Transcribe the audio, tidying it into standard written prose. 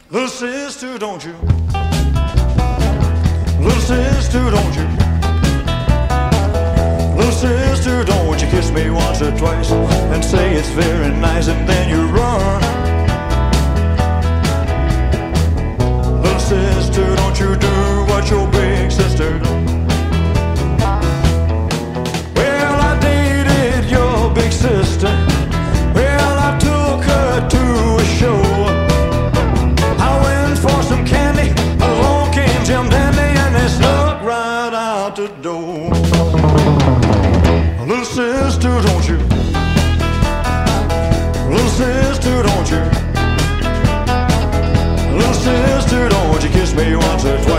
Little sister, don't you? Little sister, don't you? Little sister, don't you kiss me once or twice and say it's very nice and then you run. Little sister, don't you do what your big sister does. Well, I dated your big sister. Well, I took her to a show. I went for some candy. Along came Jim Dandy and they snuck right out the door. Little sister, don't you? Little sister, don't you? Little sister, don't you kiss me once or twice